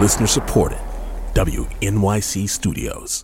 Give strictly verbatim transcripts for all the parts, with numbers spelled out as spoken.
Listener supported. W N Y C Studios.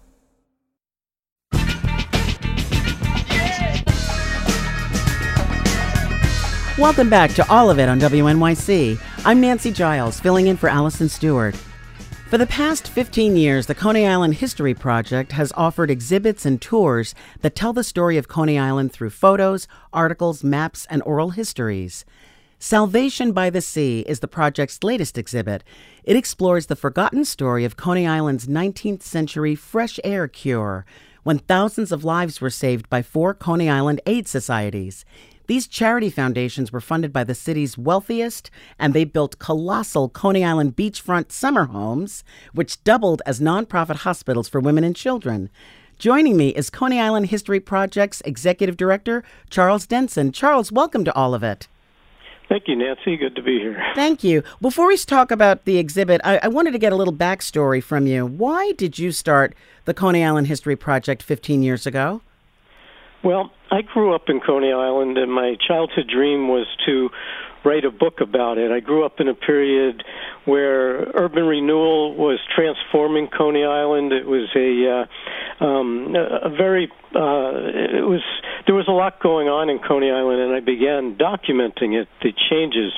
Welcome back to All of It on W N Y C. I'm Nancy Giles, filling in for Allison Stewart. For the past fifteen years, the Coney Island History Project has offered exhibits and tours that tell the story of Coney Island through photos, articles, maps, and oral histories. Salvation by the Sea is the project's latest exhibit. It explores the forgotten story of Coney Island's nineteenth century fresh air cure, when thousands of lives were saved by four Coney Island aid societies. These charity foundations were funded by the city's wealthiest, and they built colossal Coney Island beachfront summer homes, which doubled as nonprofit hospitals for women and children. Joining me is Coney Island History Project's Executive Director, Charles Denson. Charles, welcome to All of It. Thank you, Nancy. Good to be here. Thank you. Before we talk about the exhibit, I, I wanted to get a little backstory from you. Why did you start the Coney Island History Project fifteen years ago? Well, I grew up in Coney Island, and my childhood dream was to write a book about it. I grew up in a period where urban renewal was transforming Coney Island. It was a uh, um, a very uh, it was there was a lot going on in Coney Island, and I began documenting it, the changes.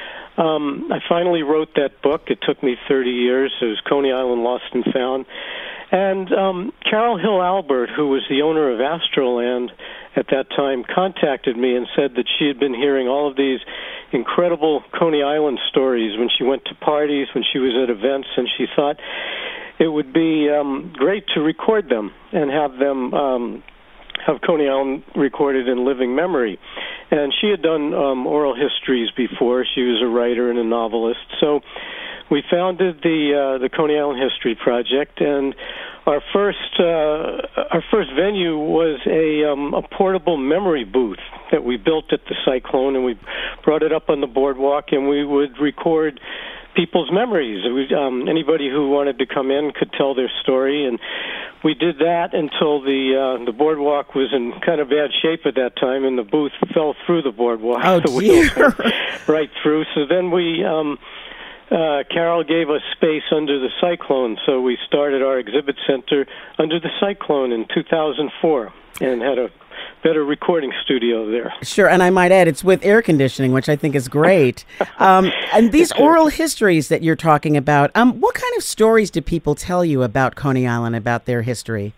Um, I finally wrote that book. It took me thirty years. It was Coney Island Lost and Found. And um, Carol Hill Albert, who was the owner of Astroland at that time, contacted me and said that she had been hearing all of these incredible Coney Island stories when she went to parties, when she was at events, and she thought it would be um, great to record them and have them um, have Coney Island recorded in living memory. And she had done um, oral histories before. She was a writer and a novelist. So we founded the uh, the Coney Island History Project, and our first uh, our first venue was a um, a portable memory booth that we built at the Cyclone, and we brought it up on the boardwalk, and we would record people's memories. We, um, anybody who wanted to come in could tell their story, and we did that until the uh, the boardwalk was in kind of bad shape at that time, and the booth fell through the boardwalk. Oh, the dear. wheels went right through. So then we. Um, Uh, Carol gave us space under the Cyclone, so we started our exhibit center under the Cyclone in two thousand four and had a better recording studio there. Sure, and I might add, it's with air conditioning, which I think is great. Um, and these oral histories that you're talking about, um, what kind of stories do people tell you about Coney Island, about their history?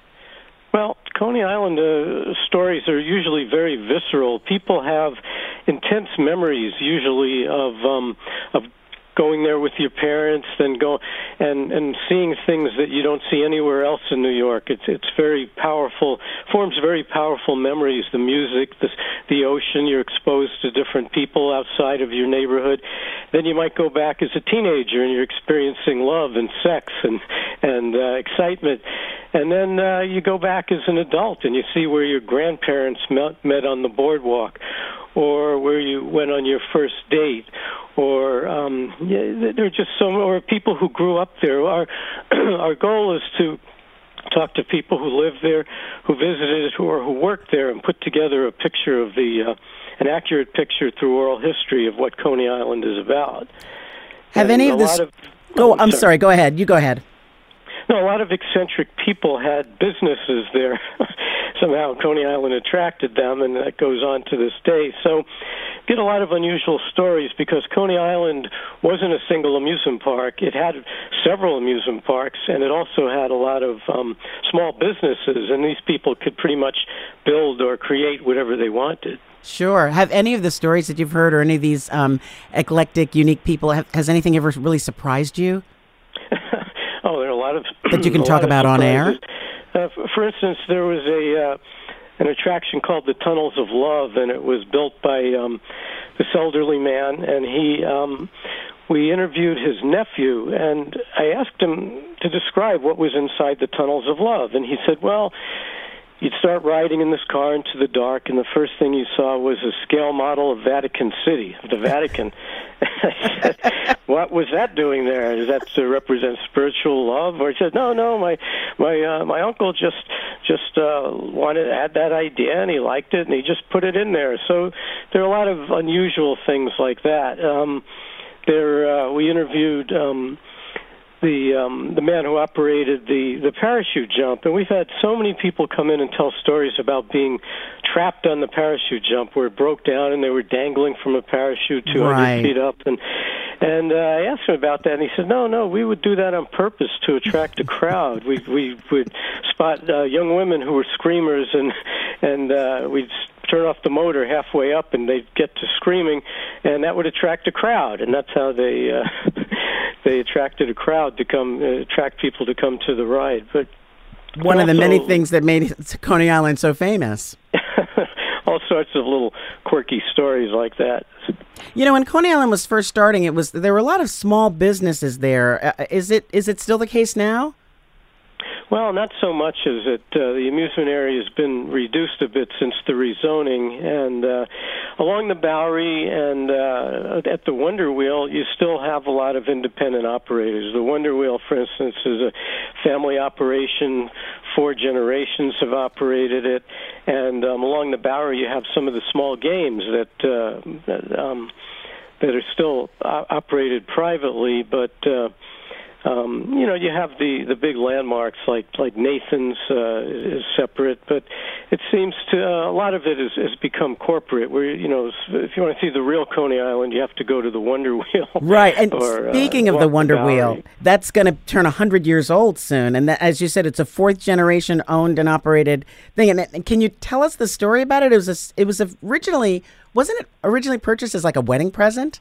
Well, Coney Island uh, stories are usually very visceral. People have intense memories, usually, of um, of going there with your parents, then go and and seeing things that you don't see anywhere else in New York. It's it's very powerful, forms very powerful memories. The music, the the ocean. You're exposed to different people outside of your neighborhood. Then you might go back as a teenager and you're experiencing love and sex and and uh, excitement. And then uh, you go back as an adult and you see where your grandparents met, met on the boardwalk, or where you went on your first date, or um, yeah, there are just some, or people who grew up there. Our our goal is to talk to people who live there, who visited it, or who worked there, and put together a picture of the uh, an accurate picture through oral history of what Coney Island is about. Have and any of this? Of, go. oh, I'm sorry. sorry. Go ahead. You go ahead. No, a lot of eccentric people had businesses there. Somehow Coney Island attracted them, and that goes on to this day. So get a lot of unusual stories because Coney Island wasn't a single amusement park. It had several amusement parks, and it also had a lot of um, small businesses, and these people could pretty much build or create whatever they wanted. Sure. Have any of the stories that you've heard or any of these um, eclectic, unique people, have, has anything ever really surprised you? Oh, there are a lot of that you can talk about on air. Uh, for instance, there was a uh, an attraction called the Tunnels of Love, and it was built by um, this elderly man. And he, um, we interviewed his nephew, and I asked him to describe what was inside the Tunnels of Love, and he said, "Well, you'd start riding in this car into the dark, and the first thing you saw was a scale model of Vatican City, of the Vatican." I said, "What was that doing there? Does that to represent spiritual love?" Or he said, "No, no, my my uh, my uncle just just uh, wanted had that idea, and he liked it, and he just put it in there." So there are a lot of unusual things like that. Um, there, uh, we interviewed. Um, the um, the man who operated the, the parachute jump. And we've had so many people come in and tell stories about being trapped on the parachute jump where it broke down and they were dangling from a parachute two hundred Right. feet up. And and uh, I asked him about that, and he said, no, no, we would do that on purpose to attract a crowd. We we would spot uh, young women who were screamers, and and uh, we'd turn off the motor halfway up, and they'd get to screaming, and that would attract a crowd, and that's how they uh, they attracted a crowd to come, uh, attract people to come to the ride. But one of the many also- things that made Coney Island so famous. all sorts of little quirky stories like that. You know, when Coney Island was first starting, it was there were a lot of small businesses there. Uh, is it is it still the case now? Well, not so much as it. Uh, the amusement area has been reduced a bit since the rezoning, and uh, along the Bowery and uh, at the Wonder Wheel, you still have a lot of independent operators. The Wonder Wheel, for instance, is a family operation. Four generations have operated it, and um, along the Bowery, you have some of the small games that uh, that, um, that are still o- operated privately, but. Uh, Um, you know, you have the, the big landmarks like like Nathan's uh, is separate, but it seems to uh, a lot of it has, has become corporate. Where you know, if you want to see the real Coney Island, you have to go to the Wonder Wheel. Right. And or, speaking uh, of the walk Wonder Bowery. Wheel, that's going to turn one hundred years old soon. And that, as you said, it's a fourth generation owned and operated thing. And, and can you tell us the story about it? It was a, it was originally, wasn't it originally purchased as like a wedding present?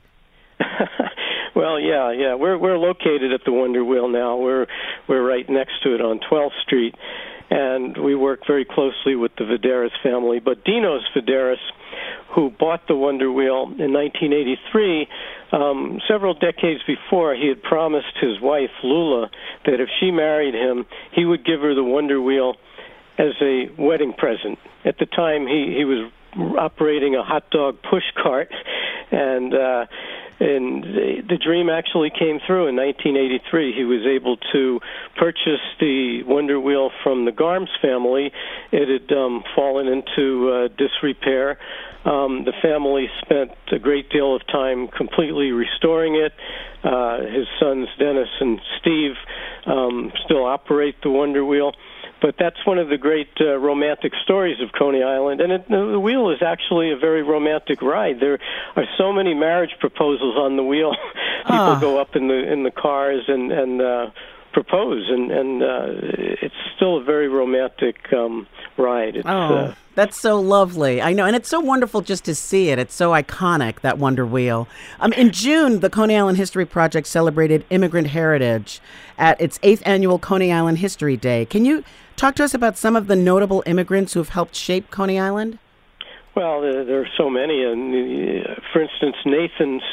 Well, yeah, yeah. We're we're located at the Wonder Wheel now. We're we're right next to it on twelfth Street, and we work very closely with the Vidaris family. But Dinos Vidaris, who bought the Wonder Wheel in nineteen eighty-three, um, several decades before, he had promised his wife Lula that if she married him, he would give her the Wonder Wheel as a wedding present. At the time, he he was operating a hot dog push cart, and. Uh, And the, the dream actually came through in nineteen eighty-three. He was able to purchase the Wonder Wheel from the Garms family. It had um, fallen into uh, disrepair. Um, the family spent a great deal of time completely restoring it. Uh, his sons, Dennis and Steve, um, still operate the Wonder Wheel. But that's one of the great uh, romantic stories of Coney Island. And it, the wheel is actually a very romantic ride. There are so many marriage proposals on the wheel. People Ah. go up in the in the cars and, and uh, propose, and, and uh, it's still a very romantic um, ride. It's, Oh, uh, that's so lovely. I know. And it's so wonderful just to see it. It's so iconic, that Wonder Wheel. Um, in June, the Coney Island History Project celebrated immigrant heritage at its eighth annual Coney Island History Day. Can you talk to us about some of the notable immigrants who have helped shape Coney Island? Well, there, there are so many. And uh, for instance, Nathan's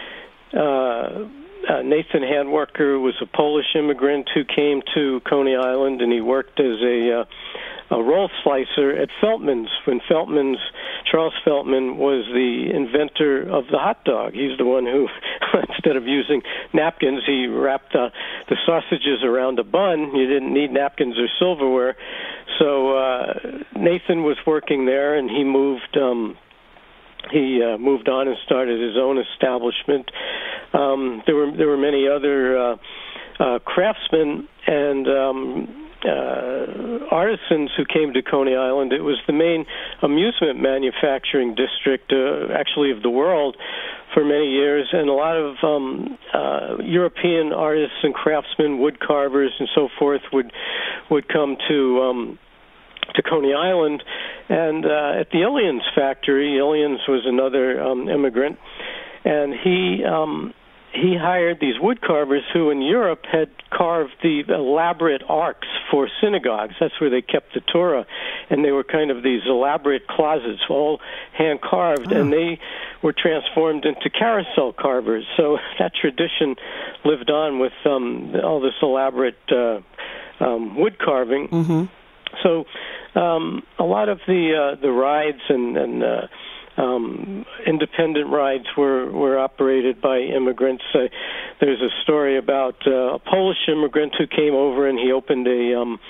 uh, uh, Nathan Handwerker was a Polish immigrant who came to Coney Island, and he worked as a uh, a roll slicer at Feltman's when Feltman's Charles Feltman was the inventor of the hot dog. He's the one who, instead of using napkins, he wrapped uh, the sausages around a bun. You didn't need napkins or silverware. So uh, Nathan was working there, and he moved. Um, He uh, moved on and started his own establishment. Um, there were there were many other uh, uh, craftsmen and um, uh, artisans who came to Coney Island. It was the main amusement manufacturing district, uh, actually, of the world for many years, and a lot of um, uh, European artists and craftsmen, wood carvers, and so forth would would come to. Um, to Coney Island, and uh, at the Illians factory, Illians was another um, immigrant, and he um, he hired these wood carvers who in Europe had carved the elaborate arcs for synagogues. That's where they kept the Torah, and they were kind of these elaborate closets, all hand-carved, oh. and they were transformed into carousel carvers. So that tradition lived on with um, all this elaborate uh, um, wood carving. Mm-hmm. So um, a lot of the uh, the rides and, and uh, um, independent rides were, were operated by immigrants. Uh, there's a story about uh, a Polish immigrant who came over and he opened a um,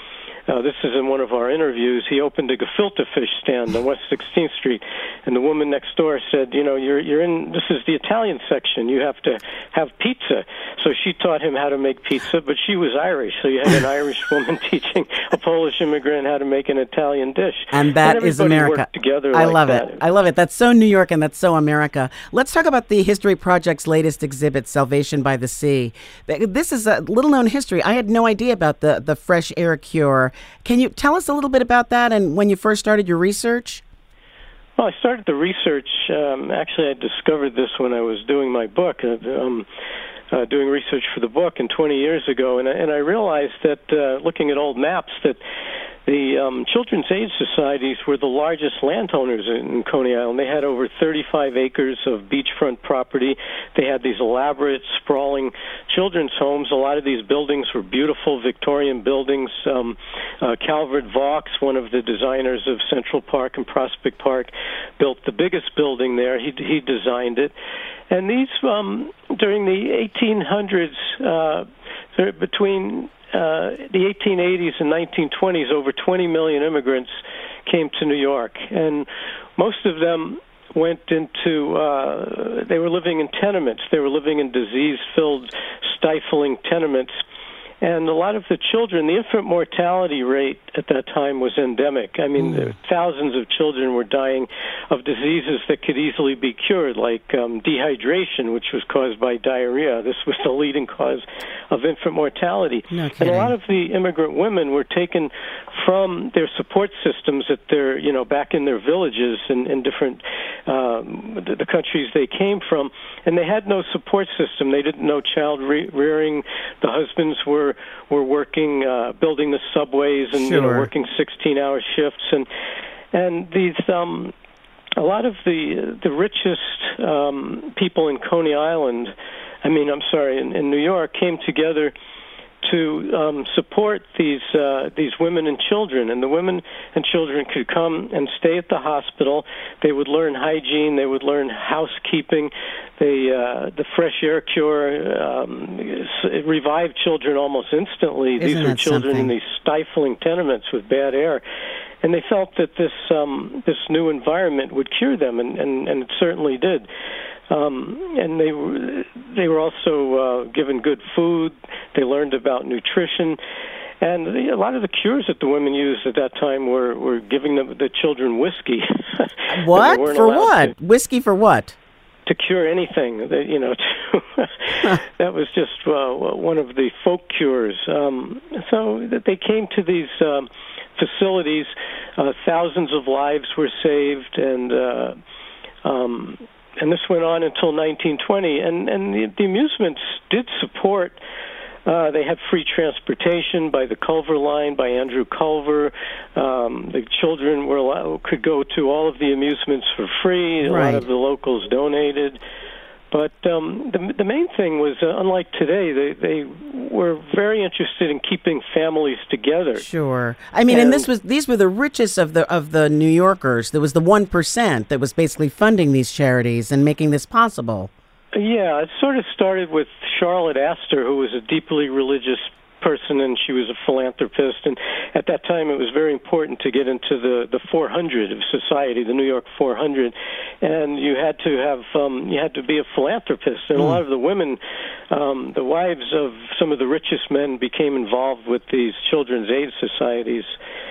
uh, this is in one of our interviews, he opened a gefilte fish stand on West sixteenth Street, and the woman next door said, you know, you're you're in, this is the Italian section, you have to have pizza. So she taught him how to make pizza, but she was Irish, so you had an Irish woman teaching a Polish immigrant how to make an Italian dish. And that and is America. Worked together I like love that. it. I love it. That's so New York and that's so America. Let's talk about the History Project's latest exhibit, Salvation by the Sea. This is a little-known history. I had no idea about the, the fresh air cure. Can you tell us a little bit about that and when you first started your research? Well, I started the research, um, actually I discovered this when I was doing my book, uh, um, uh, doing research for the book and twenty years ago, and I, and I realized that, uh, looking at old maps, that the um, Children's Aid Societies were the largest landowners in Coney Island. They had over thirty-five acres of beachfront property. They had these elaborate, sprawling children's homes. A lot of these buildings were beautiful Victorian buildings. Um, uh, Calvert Vaux, one of the designers of Central Park and Prospect Park, built the biggest building there. He, he designed it. And these, um, during the eighteen hundreds, uh, between Uh, the eighteen eighties and nineteen twenties, over twenty million immigrants came to New York, and most of them went into, uh, they were living in tenements. They were living in disease-filled, stifling tenements. And a lot of the children, the infant mortality rate at that time was endemic. I mean, mm. thousands of children were dying of diseases that could easily be cured, like um, dehydration, which was caused by diarrhea. This was the leading cause of infant mortality. No and a lot of the immigrant women were taken from their support systems at their, you know, back in their villages in, in different, um, the, the countries they came from, and they had no support system. They didn't know child re- rearing. The husbands were were working, uh, building the subways and sure. you know, working sixteen-hour shifts, and and these um, a lot of the the richest um, people in Coney Island, I mean, I'm sorry, in, in New York, came together to um, support these uh, these women and children. And the women and children could come and stay at the hospital. They would learn hygiene. They would learn housekeeping. They, uh, the fresh air cure um, it revived children almost instantly. Isn't these were that children something? in these stifling tenements with bad air. And they felt that this um, this new environment would cure them, and, and, and it certainly did. Um, and they were they were also uh, given good food. They learned about nutrition, and the, a lot of the cures that the women used at that time were, were giving them, the children whiskey. What for? What to, whiskey for what? To cure anything. That, you know, to that was just uh, one of the folk cures. Um, so that they came to these um, facilities. Uh, thousands of lives were saved, and. Uh, um, And this went on until nineteen twenty, and, and the, the amusements did support. Uh, they had free transportation by the Culver Line, by Andrew Culver. Um, the children were allowed, could go to all of the amusements for free. A right. lot of the locals donated. But um, the, the main thing was, uh, unlike today, they, they were very interested in keeping families together. Sure. I mean, and, and this was these were the richest of the of the New Yorkers. There was the one percent that was basically funding these charities and making this possible. Yeah, it sort of started with Charlotte Astor, who was a deeply religious person, and she was a philanthropist. And at that time, it was very important to get into the, the four hundred of society, the New York four hundred, and you had to have um, you had to be a philanthropist. And mm. a lot of the women, um, the wives of some of the richest men, became involved with these children's aid societies.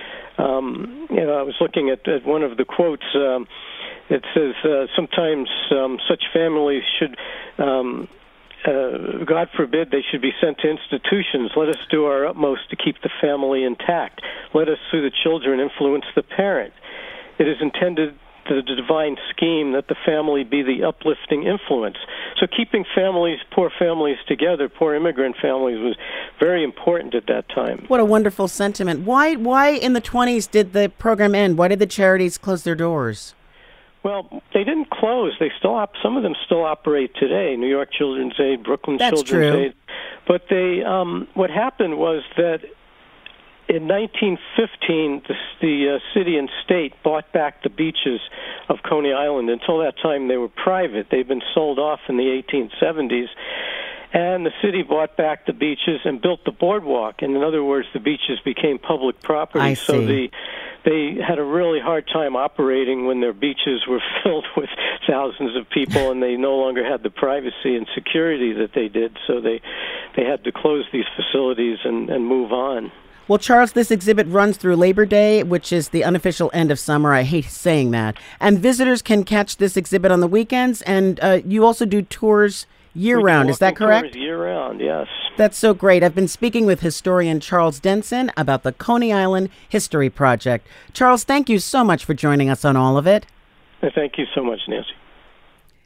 Um, you know, I was looking at, at one of the quotes. Um, it says, uh, "Sometimes um, such families should." Um, Uh, God forbid they should be sent to institutions. Let us do our utmost to keep the family intact. Let us, through the children, influence the parent. It is intended, the divine scheme, that the family be the uplifting influence. So keeping families, poor families together, poor immigrant families, was very important at that time. What a wonderful sentiment. Why, why in the twenties did the program end? Why did the charities close their doors? Well, they didn't close. They still op- some of them still operate today. New York Children's Aid, Brooklyn That's Children's true. Aid. But they, um, what happened was that in nineteen fifteen, the, the uh, city and state bought back the beaches of Coney Island. Until that time, they were private. They'd been sold off in the eighteen seventies. and the city bought back the beaches and built the boardwalk. And in other words, the beaches became public property. I so see. the they had a really hard time operating when their beaches were filled with thousands of people, and they no longer had the privacy and security that they did. So they they had to close these facilities and, and move on. Well, Charles, this exhibit runs through Labor Day, which is the unofficial end of summer. I hate saying that. And visitors can catch this exhibit on the weekends, and uh, you also do tours year-round. Is that correct? Year-round, yes. That's so great. I've been speaking with historian Charles Denson about the Coney Island History Project. Charles, thank you so much for joining us on all of it. Thank you so much, Nancy.